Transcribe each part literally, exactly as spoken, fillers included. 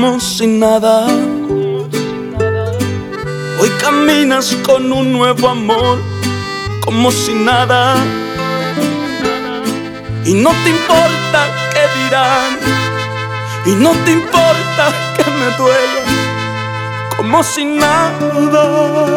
como si nada. Hoy caminas con un nuevo amor, como si nada. Y no te importa qué dirán, y no te importa que me duela, como si nada.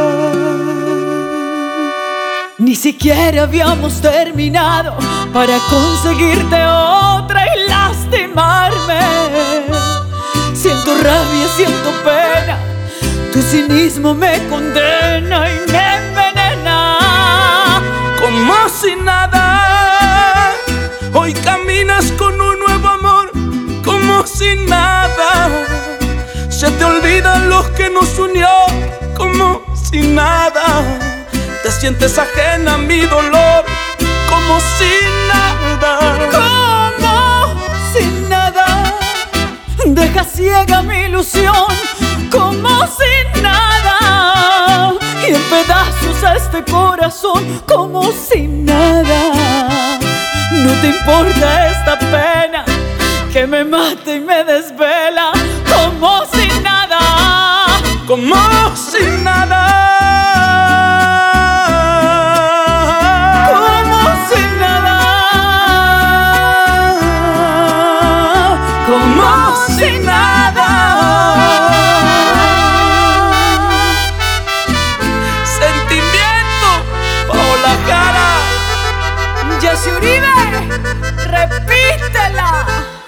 Ni siquiera habíamos terminado para conseguirte otra y lastimarme. Siento rabia, siento pena, tu cinismo me condena y me envenena. Como si nada, hoy caminas con un nuevo amor, como si nada. Se te olvidan los que nos unió, como si nada. Te sientes ajena a mi dolor, como si nada. Como si nada. Deja ciega mi ilusión, como si nada. Y en pedazos a este corazón, como si nada. No te importa esta pena que me mata y me desvela, como si nada. Como si nada. Como si nada. Sentimiento, Paola Jara. Jessy Uribe, repítela.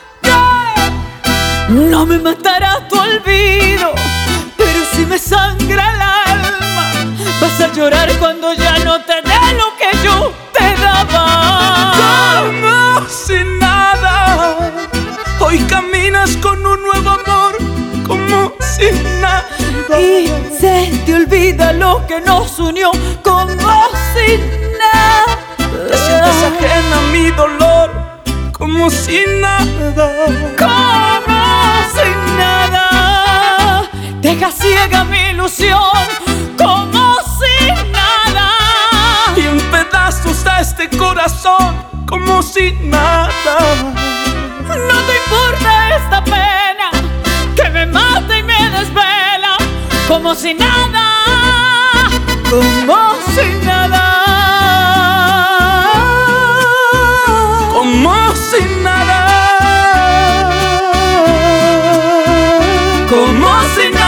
No me matará tu olvido, pero si me sangra el alma, vas a llorar cuando ya no te dé lo que yo te daba. Como si nada. Hoy caminas con un nuevo amor, como si nada. Y se te olvida lo que nos unió, como si nada. Te sientes ajena a mi dolor, como si nada. Como si nada. Deja ciega mi ilusión, como si nada. Y en pedazos a este corazón, como si nada. No te importa esta pena que me mata y me desvela, como si nada. Como si nada. Como si nada. Como si nada.